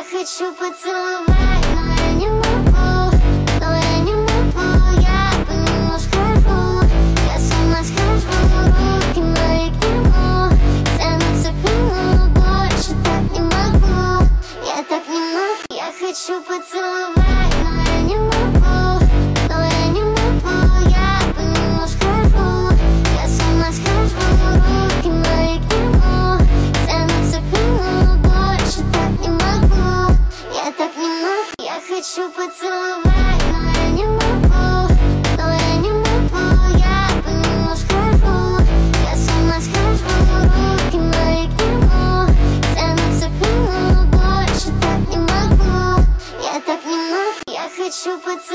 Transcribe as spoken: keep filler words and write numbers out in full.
хочу поцеловать, но я не могу, но я не могу, я по нему схожу, я сама схожу, руки мои к нему тянутся к нему, больше так не могу, я так не могу. Я хочу поцеловать, но я не могу, но я не могу, я по нему схожу, я сама схожу, руки мои к нему тянутся к нему, больше так не могу, я так не могу. Я хочу поцеловать, но я не могу, но я не могу, я по нему схожу, я сама схожу, руки мои к нему тянутся к нему, больше так не могу, я так не могу. Я хочу поцеловать.